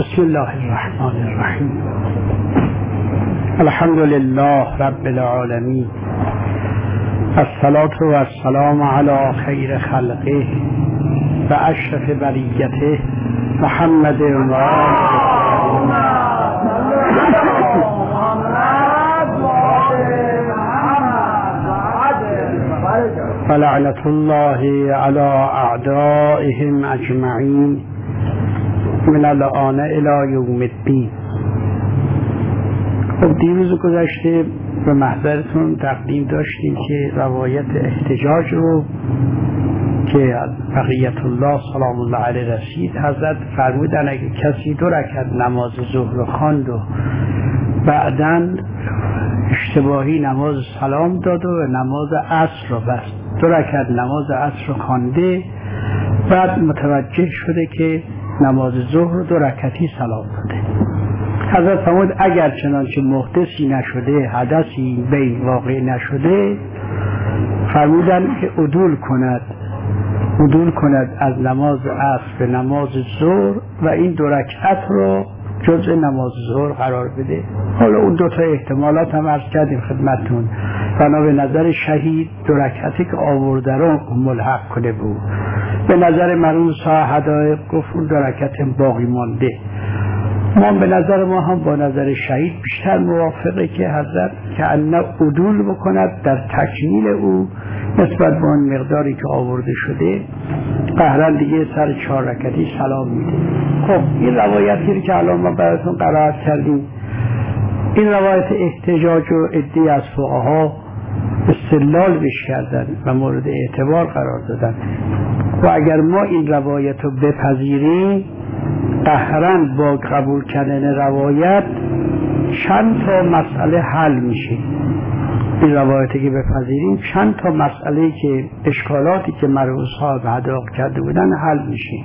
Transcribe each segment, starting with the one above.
بسم الله الرحمن الرحیم. الحمد لله رب العالمین، الصلاة و السلام علی خیر خلقه و اشرف بریته محمد و فلعنة الله على اعدائهم اجمعین من الآن الی یوم الدین. خب دیروز گذشته به محضرتون تقدیم داشتیم که روایت احتجاج رو که از بقیت الله سلام الله علیه رسید، حضرت فرمودن اگه کسی 2 رکعت نماز ظهر خواند و بعداً اشتباهی نماز سلام داد و نماز عصر رو بست، 2 رکعت نماز عصر رو خوانده، بعد متوجه شده که نماز ظهر 2 رکعتی سلام داده. حضرت فرمود اگر چنانچه محدثی نشده، حدثی بین واقع نشده، فرمودن که عدول کند از نماز عصر به نماز ظهر و این 2 رکعت رو جزء نماز ظهر قرار بده. حالا اون 2 تا احتمالات هم عرض کردیم خدمتتون. بنا به نظر شهید 2 رکعتی که آورده رو ملحق کنه بود. به نظر مرحوم صاحب هدایق گفت 2 رکعت باقی مانده. ما به نظر ما هم با نظر شهید بیشتر موافقه که حضرت که انه عدول بکند در تکمیل او نسبت به آن مقداری که آورده شده، قهرن دیگه سر 4 رکعتی سلام میده. خب این روایتی که الان ما براتون قرائت کردیم، این روایت احتجاج و عده‌ای از فقها استدلال بش کردن و مورد اعتبار قرار دادن و اگر ما این روایت رو بپذیریم، قهرن با قبول کردن روایت چند تا مسئله حل میشه. این روایتی که بپذیریم چند تا مسئله که اشکالاتی که مرحوم صاحب هدایق کرده بودن حل میشه.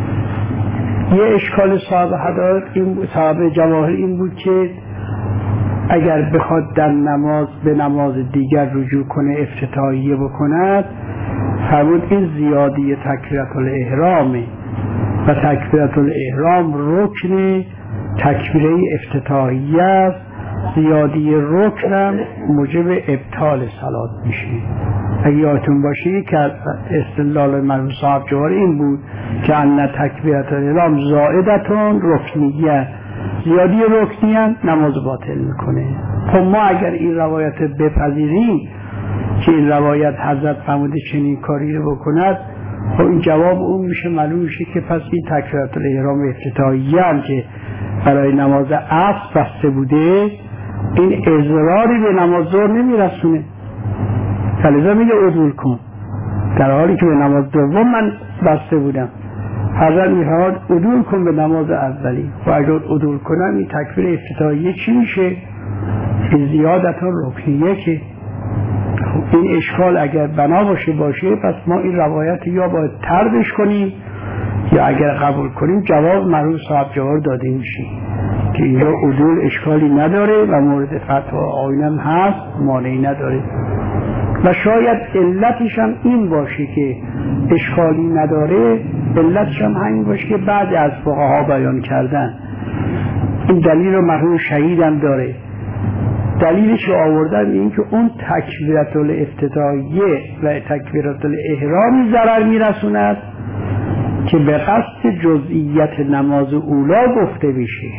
یه اشکال صاحب هدایق صاحب جواهر این بود که اگر بخواد در نماز به نماز دیگر رجوع کنه، افتتاحیه بکند، فرمود این زیادی تکبیرة الاحرامه و تکبیرة الاحرام رکن تکبیره افتتاحیه است، زیادی رکن موجب ابطال صلات میشه. اگه یادتون باشه که استدلال مرحوم صاحب جواهر این بود که ان تکبیرة الاحرام زائدتون رکنیه، زیادی رکنیه نماز باطل میکنه. خب ما اگر این روایت بپذیریم که این روایت حضرت فرموده چنین کاری رو بکند، خب این جواب اون میشه، معلوم میشه که پس این تکبیرة الاحرام افتتاحیه هم که برای نماز عصر بسته بوده، این اضراری به نماز ظهر نمیرسونه، فلذا میگه عدول کن، در حالی که به نماز دوم من بسته بودم. حضرت میفرماد عدول کن به نماز اولی و اگر عدول کنم این تکبیر افتتاحیه چی میشه؟ این زیادتان رکنیه. که خب این اشکال اگر بنا باشه پس ما این روایت یا باید طردش کنیم یا اگر قبول کنیم جواب مرحوم صاحب جواهر داده میشه که اینجا عدول اشکالی نداره و مورد فتوا آینم هست، مانعی نداره. و شاید علتش هم این باشه که اشکالی نداره، علتش هم همین باشه که بعضی از فقها بیان کردن. این دلیل رو مرحوم شهید هم داره. دلیلش رو آوردن این که اون تکبیرة الافتتاحیه و تکبیرة الاحرامی ضرر میرسوند که به قصد جزئیت نماز اولا گفته بشه.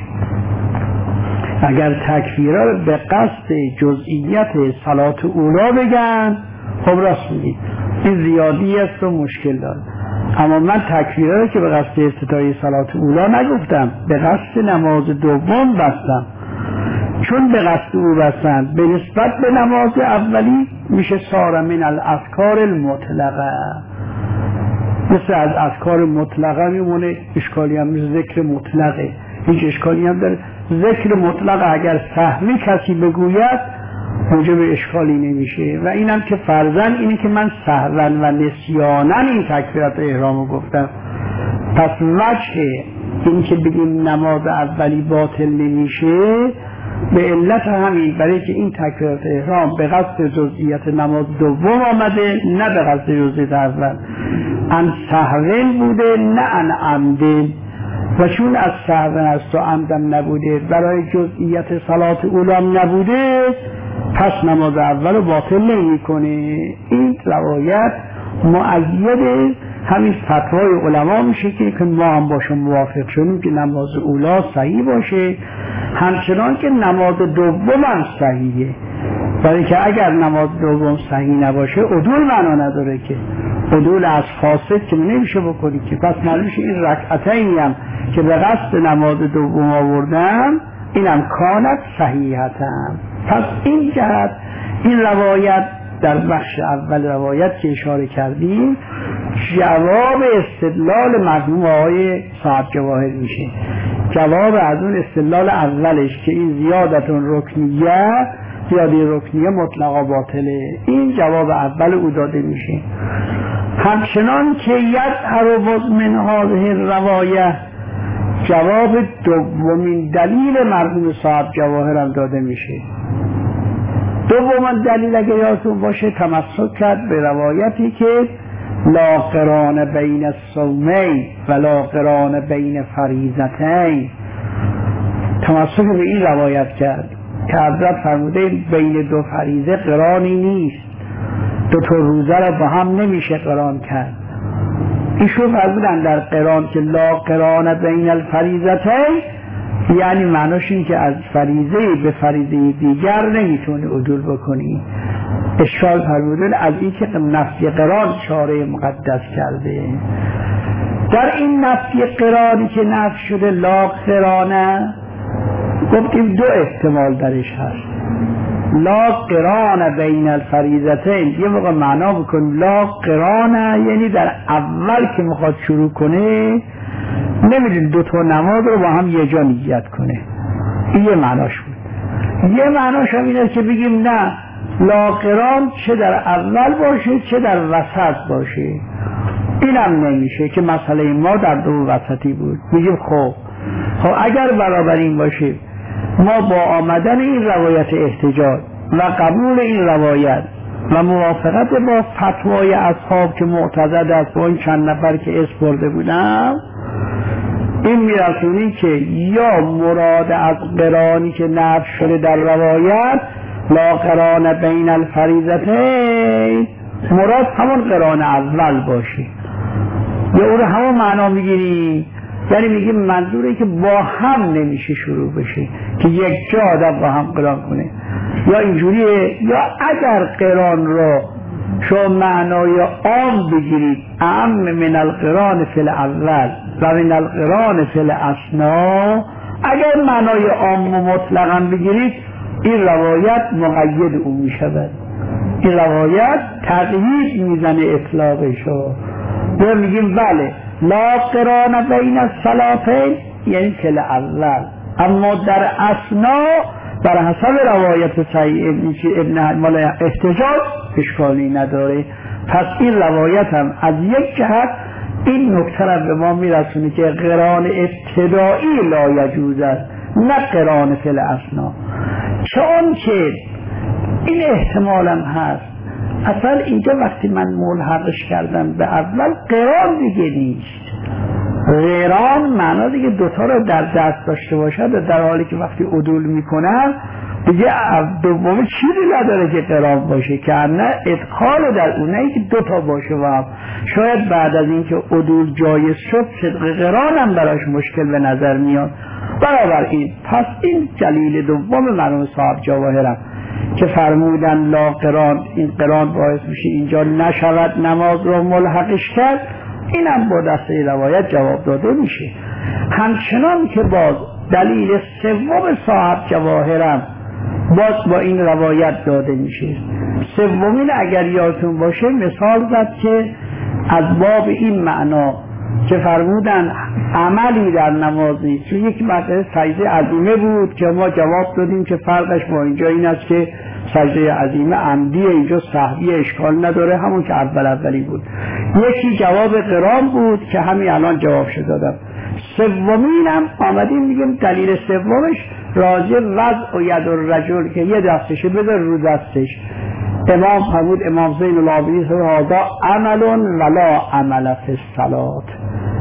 اگر تکبیره به قصد جزئیت صلات اولا بگن، خب راست میگید این زیادی است و مشکل داره. اما من تکبیره رو که به قصد افتتاحیه صلات اولا نگفتم، به قصد نماز دوم بستم. چون به قصد او بستن به نسبت به نماز اولی میشه صار من الاذکار المطلقه، مثل از اذکار مطلقه میمونه. اشکالی هم مثل ذکر مطلقه، هیچ اشکالی هم داره. ذکر مطلقه اگر سهمی کسی بگوید موجب اشکالی نمیشه. و اینم که فرضاً اینه که من سهواً و نسیاناً این تکبیرة احرامو گفتم، پس وجه این که بگیم نماز اولی باطل نمیشه به علت همین، برای که این تکبیرة احرام به قصد جزئیت نماز دوم آمده، نه به قصد جزئیت اول. ان سهوین بوده نه ان عمدن. و چون از سهو است و عمدم نبوده، برای جزئیت صلات اولام نبوده، پس نماز اول رو باطل نمی کنه. این روایت مؤید همین فتوای علما میشه که ما هم باشه موافق شدیم که نماز اولا صحیح باشه، همچنان که نماز دوم هم صحیحه. برای که اگر نماز دوم صحیح نباشه عدول معنا نداره، که عدول از فاسد که نمیشه بکنی که. پس معلومه این رکعتینی هم که به قصد نماز دوم آوردم اینم کانت صحیحتم. پس این جهت این روایت در بخش اول روایت که اشاره کردیم جواب استدلال مرحوم آقای صاحب جواهر میشه، جواب از اون استدلال اولش که این زیادتون رکنیه، زیادی رکنیه مطلقا باطله، این جواب اول او داده میشه. همچنان که یظهر من هذه الروایه، جواب دومین دلیل مرحوم صاحب جواهر هم داده میشه. دومین دلیل اگه یادتون باشه تمسک کرد به روایتی که لا قران بین الصومین و لا قران بین فریضتین، تمسک به این روایت کرد که حضرت فرموده بین دو فریضه قرانی نیست، دو تا روزه را با هم نمیشه قران کرد. ایشون فرمودن در قران که لا قران بین الفریضتین، یعنی معناش این که از فریضه به فریضه دیگر نمیتونه عدول بکنی. اشکال فرمودن از این که نفی قران شارع مقدس کرده. در این نفی قرانی که نفی شده لا قرانه، گفتیم دو احتمال درش هست. لا قران بین الفریضتین یه موقع معنا بکن لا قرانه، یعنی در اول که میخواد شروع کنه نمیدون دو تا نماز رو با هم یه جا نیت کنه. این یه معناش بود. یه معناش هم اینه که بگیم نه، لا قران چه در اول باشه چه در وسط باشه. اینم نمیشه که مسئله ما در دو وسطی بود. میگیم خب اگر برابر این باشه، ما با آمدن این روایت احتجاج و قبول این روایت و موافقت با فتوای اصحاب که معتقد است با این چند نفر که اسم برده بودم، این میرسونی که یا مراد از قرانی که نفی شده در روایت لا قران بین الفریضتین، مراد همون قران اول باشه، یا اون همون معنا میگیری. یعنی میگیم منظوره که با هم نمیشه شروع بشه که یک جا آدم با هم قران کنه، یا اینجوریه. یا اگر قران رو شما معنای عام بگیرید، اعم من القران فی الاول و من القران فی الاسنا، اگر معنای عام و مطلقا بگیرید این روایت مقید اون میشود. این روایت تقیید میزنه اطلاقشو. و میگیم بله لا قران بین الصلاتین یعنی فی الاول، اما در اسنا بر حسب روایت صحیح ابن مال احتجاج اشکالی نداره. پس این روایت هم از یک جهت این نکته را به ما میرسونه که قران ابتدایی لا یجوز است، نه قران فی الاسنا. چون که این احتمال هم هست. اصلا اینجا وقتی من ملحقش کردم به اول، قران دیگه نیست. قران معنا دیگه دوتا رو در دست داشته باشد، در حالی که وقتی عدول میکنن دیگه دوم چیزی نداره که قران باشه، که نه ادخال در اونه که دوتا باشه و هم شاید بعد از اینکه عدول جایز شد صدق قران هم براش مشکل به نظر میاد. برابر این پس این دلیل دوم مرحوم صاحب جواهرم که فرمودن لا قران، این قران باعث میشه اینجا نشود نماز رو ملحقش کرد، اینم با دسته روایت جواب داده میشه. همچنان که باز دلیل سوم صاحب جواهرم باز با این روایت داده میشه. سومین اگر یادتون باشه مثال زد که از باب این معنا که فرمودن عملی در نماز نیست. چون یک مسئله سجده عظیمه بود که ما جواب دادیم که فرقش با اینجا این است که سجده عظیمه عمدیه، اینجا سهوی اشکال نداره، همون که اولی بود. یکی جواب قران بود که همین الان جواب شد دادم. سومین هم آمدیم میگیم دلیل سومش راجع وضع و ید الرجل که یه دستشه بذار رو دستش. امام فرمود، امام زین العابدین هذا عمل ولا عمل فی الصلاه،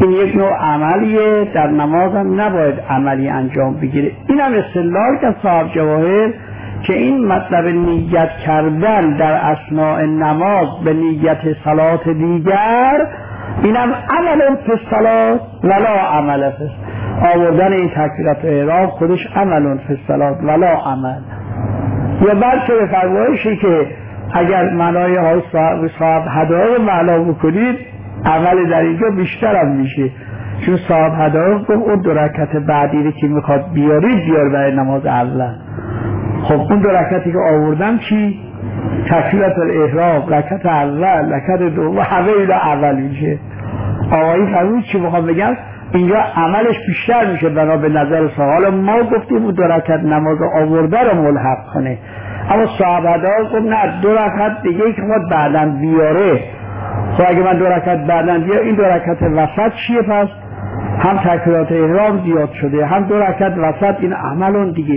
این یک نوع عملیه، در نماز هم نباید عملی انجام بگیره. این هم استدلال که صاحب جواهر که این مطلب نیت کردن در اثناء نماز به نیت صلات دیگر، اینم عمل فی الصلات ولا عمل فی، آوردن این تکبیرات احرام خودش عمل فی الصلات ولا عمل. یا بلکه به فرمایشی که اگر معنای های صاحب هدایق معنا بکنید عمل در اینجا بیشتر هم میشه، چون صاحب هدایق گفت اون 2 رکعت بعدی که میخواد بیارید بیار برای نماز اول. خب اون 2 رکعتی که آوردم چی؟ تکبیرات الاحرام، رکعت اول، رکعت دوم، همه اینا اول میشه. آقایی فرمود چی میخوام بگم؟ اینجا عملش بیشتر میشه بنا به نظر صاحب. حالا ما گفتیم اون 2 رکعت نماز آورده رو ملحق کنه، اما صاحب هدایق گفت نه 2 رکعت دیگه که خود بعداً بیاره. خب اگه من 2 رکعت بعداً بیاره، این 2 رکعت وسط چیه پس؟ هم تکبیرات احرام زیاد شده، هم 2 رکعت وسط، این عملون دیگه.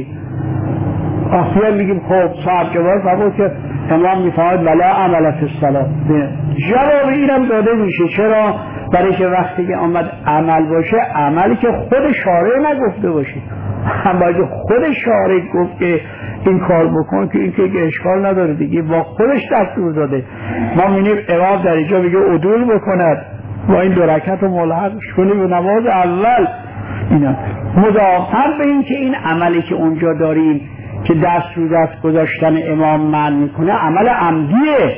آخر میگیم خب صاحب جواب فرمود که امام میفرماید ولا عمل فی الصلاه. جواب اینم داده میشه. چرا؟ برای که وقتی که آمد عمل باشه، عملی که خود شارع نگفته باشه، هم باید خود شارع گفت که این کار بکن، که این که اشکال نداره دیگه، با خودش دستور داده. ما میبینیم امام در اینجا میگه عدول بکند با این 2 رکعت رو ملحقش کنی به نماز اول. اینا مضافاً به این که این عملی که اونجا داریم که دست رو دست گذاشتن امام منع میکنه عمل عمدیه،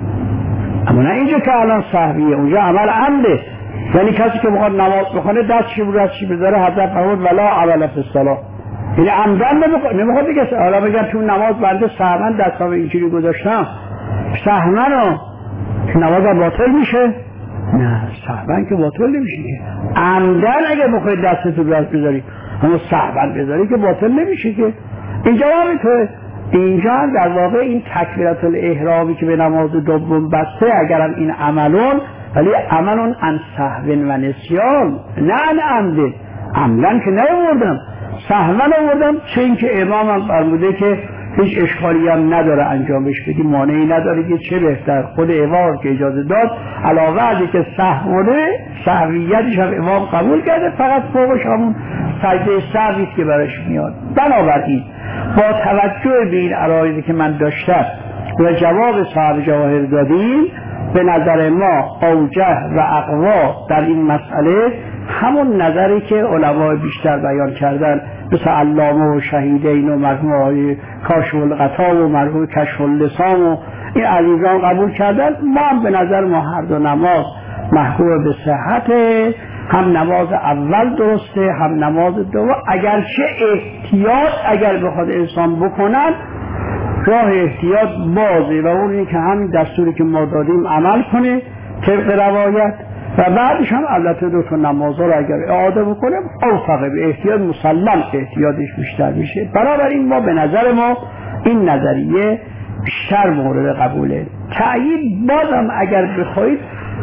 اما نه اینجا که الان سهویه، اونجا عمل عمده. یعنی کسی که میخواد نماز بخونه دستش رو دستش بذاره، حضرت فرمود ولا عمل فی الصلاه، یعنی عمدن نمیخواد بگه حالا بگم تو نماز بنده سهمن دستم اینجوری گذاشتم سهمن نمازم باطل میشه؟ نه، سهمن که باطل نمیشه. عمدن اگه بخواد دستت رو دست بذاری، اما سهمن بذاری که باطل نمیشه که. اینجا همینطوره. اینجا هم در واقع این تکبیرات الاحرامی که به نماز دوم بسته، اگرم این عملون، ولی عملون عن سهو و نسیان، نه عن عمد. عمدن که نیاوردم، سهوا آوردم، چه این که امامم فرموده که هیچ اشکالی هم نداره انجامش بدی، مانعی نداره که چه بهتر. خود امام که اجازه داد، علاوه از که سهوه سهویتش هم امام قبول کرده، فقط فوقش همون سجده سهوی که براش میاد. بنابراین با توجه به این عرایضی که من داشتم و جواب صاحب جواهر دادیم، به نظر ما اوجه و اقوا در این مسئله همون نظری که علمای بیشتر بیان کردن، مثل علامه و شهیدین و مرحوم آقای کاشف الغطا و مرحوم کشف اللسان و این عزیزان قبول کردن. ما هم به نظر ما هر دو نماز محکوم به صحته، هم نماز اول درسته هم نماز دوم، اگرچه احتیاط اگر بخواد انسان بکنن راه احتیاط بازه و اونی که همین دستوری که ما دادیم عمل کنه طبق روایت، و بعدش هم البته 2 نمازها رو اگر اعاده بکنه اوفقه به احتیاط، مسلم احتیاطش بیشتر میشه. بنابراین ما به نظر ما این نظریه بیشتر مورد قبوله. تأیید بازم اگر بخواید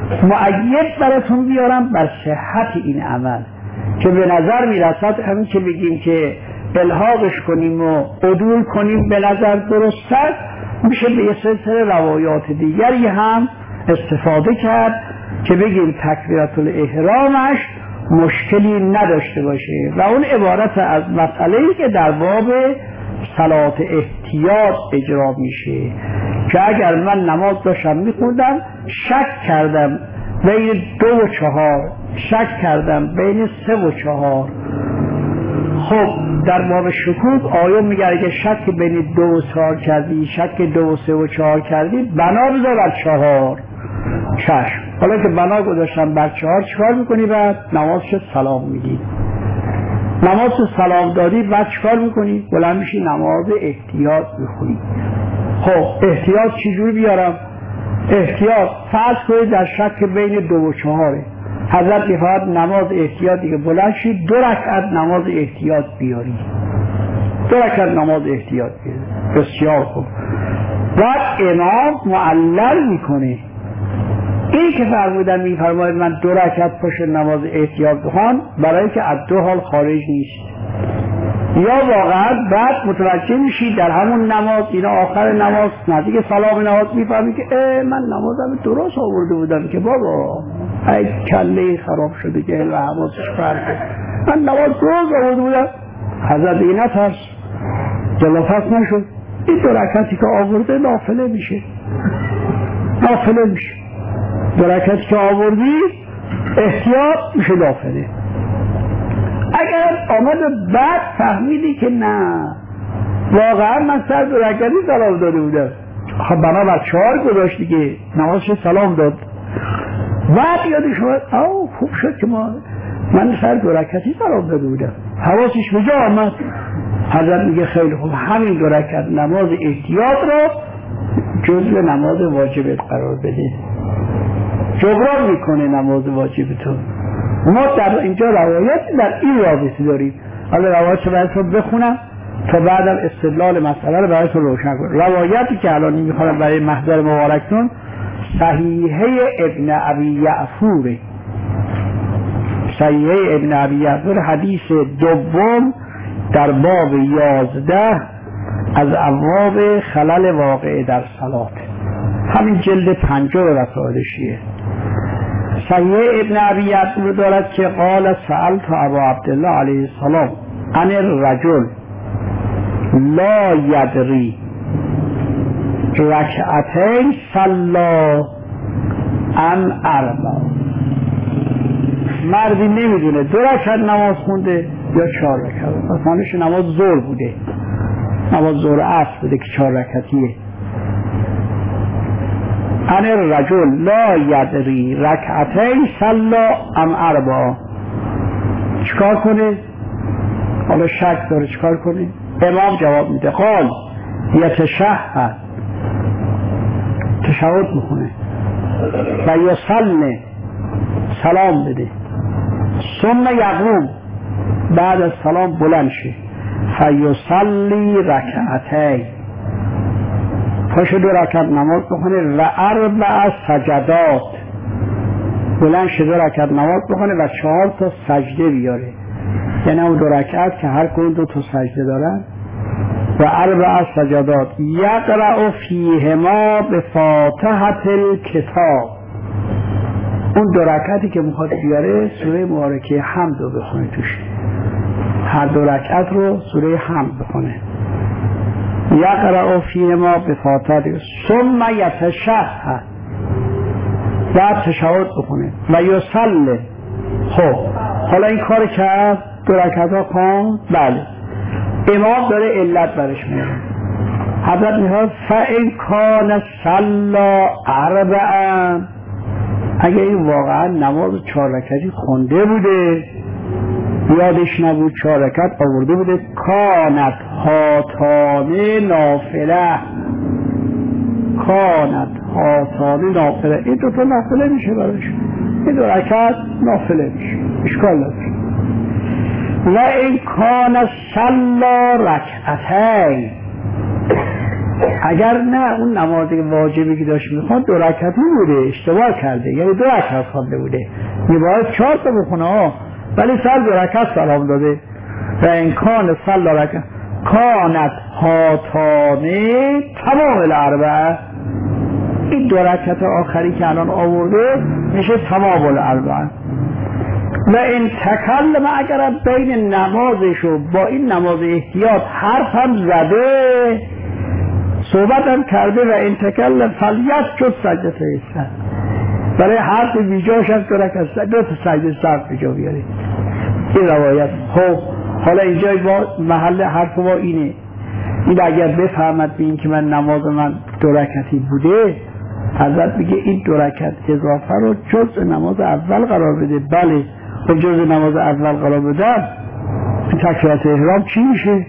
مؤید براتون بیارم بر صحت این عمل که به نظر میرسد همین که بگیم که الحاقش کنیم و عدول کنیم به نظر درست است، میشه به یه سلسله روایات دیگری هم استفاده کرد که بگیم تکبیرات الاحرامش مشکلی نداشته باشه و اون عبارت از مسئله‌ای که در باب صلات احتیاط اجرا میشه که اگر من نماز داشتم میخوندم شک کردم بین 2 و 4، شک کردم بین 3 و 4، خب در باب شکوک آیا میگه اگه شک بین 2 و 4 کردی، شک 2 و 3 و 4 کردی، بنا بذار بر 4. چشم، حالا که بنا گذاشتم بر 4 چیکار میکنی؟ بعد نماز شد سلام میدی، نماز سلام دادی بعد چیکار میکنی؟ بلند میشی نماز احتیاط میخونی. خب احتیاط چجور بیارم؟ احتیاط فرض کنید در شک بین 2 و 4، حضرت میخواد نماز احتیاطی که بلند شید 2 رکعت نماز احتیاط بیاری، 2 رکعت نماز احتیاط بیاری. بسیار خوب. بعد امام معلل میکنه. این که فرمودن میفرماید من 2 رکعت پشت نماز احتیاط بخوان، برای که از 2 حال خارج نیست، یا واقعا بعد متوجه میشید در همون نماز، اینا آخر نماز نزدیک سلام نماز میفهمی که من نمازم درست آورده بودم که بابا ای کله خراب شده که و حواسش فرده. من نماز روز آورده بودم، حضرت دیگه نترس، جلافت نشد. این 2 رکعتی که آورده نافله میشه، نافله میشه. 2 رکعتی که آوردی احتیاط میشه نافله. اگر آمد بعد فهمیدی که نه واقعا من سر 2 رکعتی سلام داده بودم، خب بنابر 4 گذاشت دیگه، نمازش سلام داد، بعد یادش اومد خوب شد که من سر 2 رکعتی سلام داده بودم، حواسش به جا آمد. حضرت میگه خیلی خوب، همین 2 رکعت نماز احتیاط رو جزء نماز واجبت قرار بده، جبران میکنه نماز واجبتون. ما در اینجا روایت در این رابطه داریم. حالا روایت رو براتون بخونم تا بعدم استدلال مسئله رو براتون روشن کنم. روایتی که الان میخوام برای محضر مبارکتون صحیحه ابن ابی یعفور، صحیحه ابن ابی یعفور، حدیث دوم در باب 11 از ابواب خلل واقع در صلات، همین جلد 50 رسائل شیعه. صحیحه ابن ابی یعفور دارد که قال سألت ابا عبدالله علیه السلام عن الرجل لا یدری رکعتین صلا ام 4. مردی نمیدونه 2 رکعت نماز خونده یا 4 رکعت، مثلا نماز ظهر بوده، نماز ظهر عصر بوده که 4 رکعتیه. عن الرجل لا یدری رکعتین صلا ام 4. چیکار کنه؟ حالا شک داره، چیکار کنه؟ امام جواب میده قال یتشهد، تشهد میکنه و یصلی، سلام بده، ثم یقوم، بعد از سلام بلند شه، فیصلی رکعتین، پاشو 2 رکعت نماز بخونه و 4 سجدات، بلند شه 2 رکعت نماز بخونه و 4 تا سجده بیاره، یعنی اون 2 رکعت که هر کدوم 2 تا سجده دارن، و 4 سجدات یقرأ فیهما بفاتحة الکتاب. اون 2 رکعتی که میخواد بیاره سوره مبارکه حمد رو بخونه توش، هر 2 رکعت رو سوره حمد بخونه. یقرأ فیهما بفاتحة ثم یتشهد، بعد تشهد بخونه و یصلی. خب حالا این کار کرد، 2 رکعت ها خواند، بله، امام داره علت برش میاره. حضرت میگه فإن کان صلی 4، اگه این واقعا نماز 4 رکعتی خونده بوده، یادش نبود 4 رکعت آورده بوده، کانت هاتانه نافله، کانت هاتانه نافله، این 2 تا نافله میشه براش، این 2 رکعت نافله میشه، اشکال نداره. و این کان صلا رکعتین، اگر نه اون نماز واجبی که داشت میخواد 2 رکعتی بوده، اشتباه کرده، یعنی 2 رکعت خوانده بوده، میباید 4 تا بخونه ولی سر 2 رکعت سلام داده. و این کان صلا رکعت کانت هاتانه تمام 4، این 2 رکعت آخری که الان آورده میشه تمام 4. و این تکلم اگر بین نمازش و با این نماز احتیاط حرف هم زده، صحبت هم کرده، و این تکلم فلیسجد سجدتین، برای حرف بیجاش هم 2 رکعت 2 تا سجده سر بجا بیاره. این روایت. خب حالا اینجا محل حرف ما اینه، این اگر بفهمد به این که من نماز من 2 رکعتی بوده، حضرت میگه این 2 رکعت اضافه رو جزء نماز اول قرار بده. بله، و جزء نماز اول قرار بدن، تکبیرات احرام چی میشه؟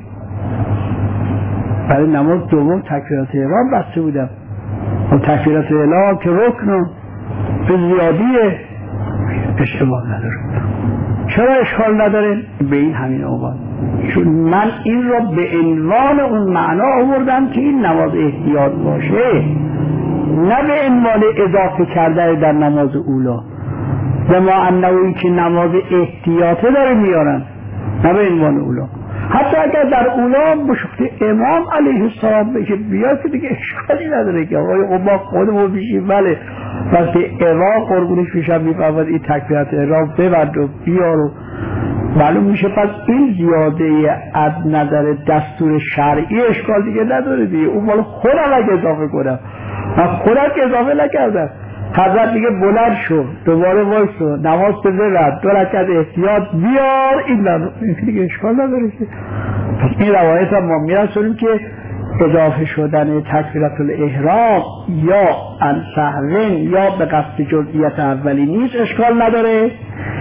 برای نماز دوم تکبیرات احرام بسته بودم، و تکبیرات احرام که رکن به زیادیه، اشتباه نداره. چرا اشکال نداره؟ به این همین عنوان، چون من این را به عنوان اون معنا آوردم که این نماز احتیاط باشه، نه به عنوان اضافه کردن در نماز اولا، به ما انوی که نماز احتیاطه داره میارن، نه به عنوان اولا. حتی اگر در اونا بشکت امام علیه السلام بگه بیا که دیگه اشکالی نداره که آقای ما خودمون بیشیم. بله وقتی امام قربونش میشم میفرماد این تکبیرات احرام ببند و بیار و معلوم میشه پس این زیاده از نظر دستور شرعی اشکال دیگه نداره دیگه. اون مال خودم اگه اضافه کنم من خودم که اضافه نکردم. حضرت دیگه بلند شو دوباره وایسو نماز ببند 2 رکعت احتیاط بیار این دیگه اشکال نداره که. پس این روایت هم ما میرسونیم که اضافه شدن تکبیرات الاحرام یا عن سهو یا به قصد جزئیت اولی نیست اشکال نداره،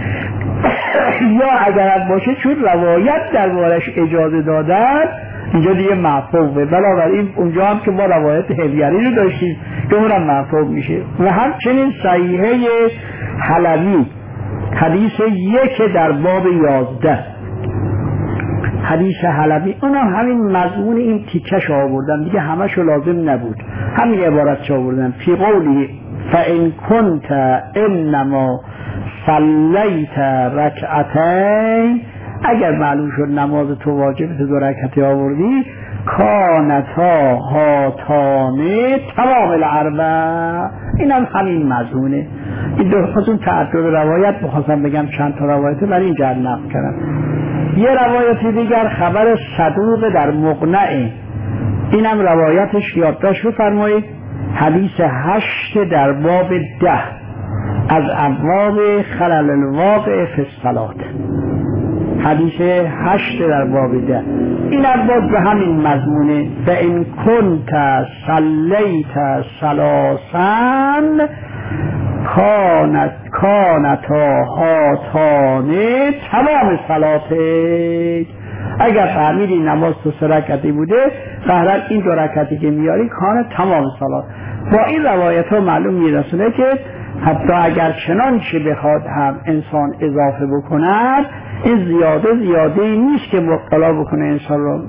یا اگر باشه چون روایت دربارش اجازه دادن اینجا دیگه مفهومه. بنابراین اونجا هم که ما روایت حمیری رو داشتیم که اونم مفهوم میشه. و همچنین صحیحه حلبی حدیث 1 در باب 11 حدیث حلبی اونم همین مضمون این تیکش آوردن دیگه همشو لازم نبود همین عبارت آوردن فی قولی فإن كنت انما صلیت رکعتین اگر معلوم شد نماز تو واجب 2 رکعتی آوردی کانتا هاتانه تمام الاربع. این هم همین مضمونه. این دو خواستون تعدد روایت بخواستم بگم چند تا روایته ولی اینجا نقل کردم. یه روایت دیگر خبر صدوق در مقنعه اینم روایتش یادداشت بفرمایید حدیث 8 در باب 10 از ابواب خلل الواقع فی الصلاة حدیث 8 در باب 10 این باز به همین مضمونه فإن كنت صلیت ثلاثا کانتا هاتانه تمام صلاته. اگر فهمیدی نماز تو 3 رکعتی بوده قهرن این 2 رکعتی که میاری کان تمام صلات. با این روایت ها معلوم میرسونه که حتی اگر چنانچه بخواد هم انسان اضافه بکند این زیاده نیست که مبتلا بکنه انسان رو.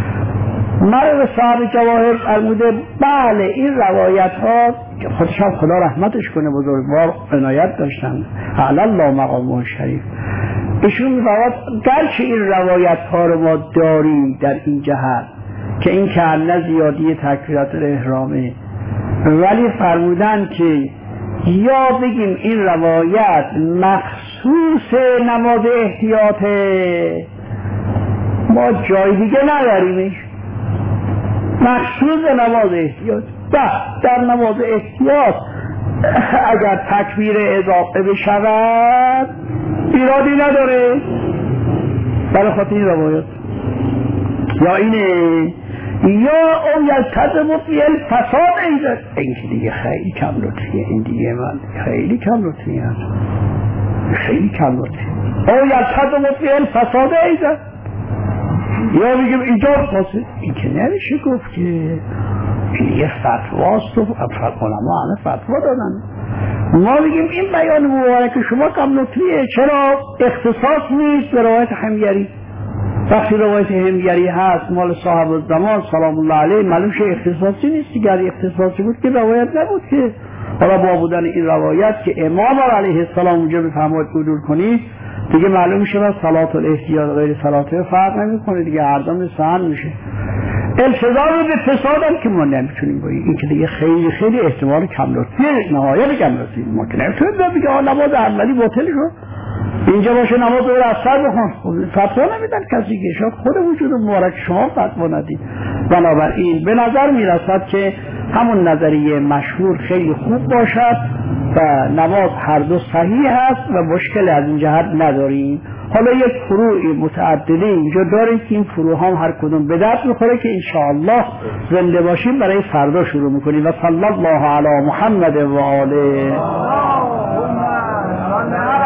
مرد صاحب جواهر فرموده بله این روایت ها خودشان خدا رحمتش کنه بزرگوار عنایت داشتن اعلی الله مقامه شریف ایشون می‌فرماید گرچه این روایت ها رو ما داریم در این جهت که این که نه زیادی تکبیرات الاحرامه ولی فرمودن که یا بگیم این روایت مخصوص نماز احتیاطه ما جای دیگه نداریمش مخصوص نماز احتیاط در نماز احتیاط اگر تکبیر اضافه بشود ایرادی نداره برای خاطر این روایت یا اینه یا اون یلتزم فی الفساد ایضا این که دیگه خیلی کم لطفیه این دیگه من خیلی کم لطفیه خیلی کم لطفیه او یلتزم فی الفساد ایضا یا بگیم اینجا فاسد این که نمیشه گفت که این یه فتواست و علما همه فتوا دادن ما بگیم این بیان مبارک شما کم لطفیه چرا اختصاص نیست به روایت حمیری وقتی روایت حمیری هست مال صاحب الزمان سلام الله علیه معلوم شه اختصاصی نیست دیگر اختصاصی بود که روایت نبود که حالا با بودن این روایت که امام علیه السلام اونجا بفرماید عدول کنید دیگه معلوم میشه با صلات الاحتیاط غیر صلاته فرق نمیکنه دیگه هر دم سهل میشه. التزام به فسادم که ما نمیتونیم با این که دیگه خیلی خیلی احتمال کم لطفیه نهایت کم لطفیه ما که نمیتونیم بگیم نماز اولی باطل شد اینجا باشه نماز رو از سر بخون فتوا نمیدن کسی که شاید خود وجود مبارک شما فتوا ندید. بنابراین به نظر میرسد که همون نظریه مشهور خیلی خوب باشد و نماز هر دو صحیح هست و مشکل از این جهت نداریم. حالا یک فروع متعدده اینجا داریم که این فروع هم هر کدوم به درد میخوره که انشاءالله زنده باشیم برای فردا شروع میکنیم و صلی الله علی محمد و آله.